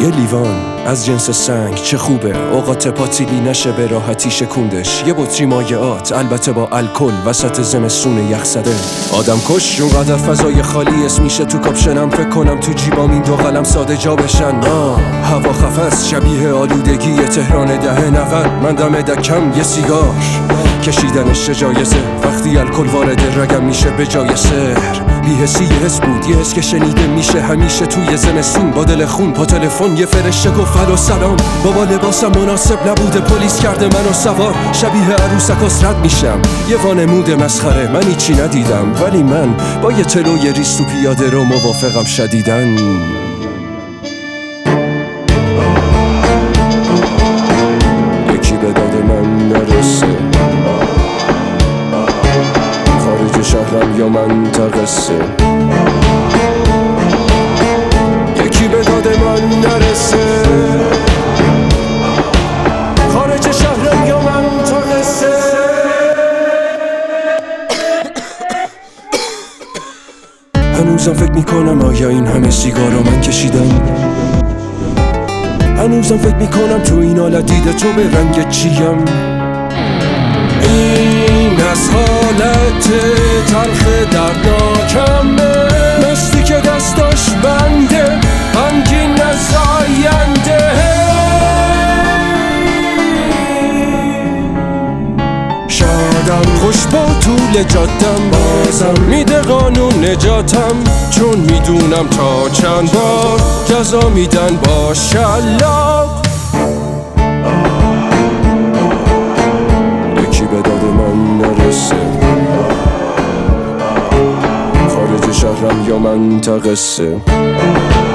یه لیوان از جنس سنگ چه خوبه، اوقات پاتیلی نشه به راحتی شکوندش. یه بطری مایعات البته با الکل وسط زمستون یخزده. آدم کش اونقدر فضای خالی اسم میشه تو کاپشنم. فکر کنم تو جیبام این دو قلم ساده جا بشن. هوا خفست شبیه آلودگی تهران 10-90. من دم دکم یه سیگار کشیدنش چه جایزه وقتی الکل وارد رگم میشه به جای سر. بی‌حسی یه حس بود، یه حس که شنیده میشه همیشه توی زمستون. با دل خون پا تلفن یه فرشته گفت الو سلام. بابا لباسم مناسب نبوده پلیس کرده منو سوار. شبیه عروسک رد میشم یه وانمود مسخره. من هیچی ندیدم ولی من با یه تلوی ریز تو پیاده رو موافقم شدیدن. یکی به داد من نرسه، خارج شهرم یا منطقه سه. یکی به داد من نرسه، خارج شهرم یا منطقه سه. هنوزم فکر میکنم آیا این همه سیگار رو من کشیدم. هنوزم فکر میکنم تو این حالت دیده تو به رنگ چیم. این از حالت تلخ دردناکمه، مستی که دستاش بنده غمگین از آینده. شادم خوش با طول جادم، بازم میده قانون نجاتم. چون میدونم تا چند بار جزا میدن با شلاق. یکی به داد من نرسه، خارج شهرم یا منطقه سه.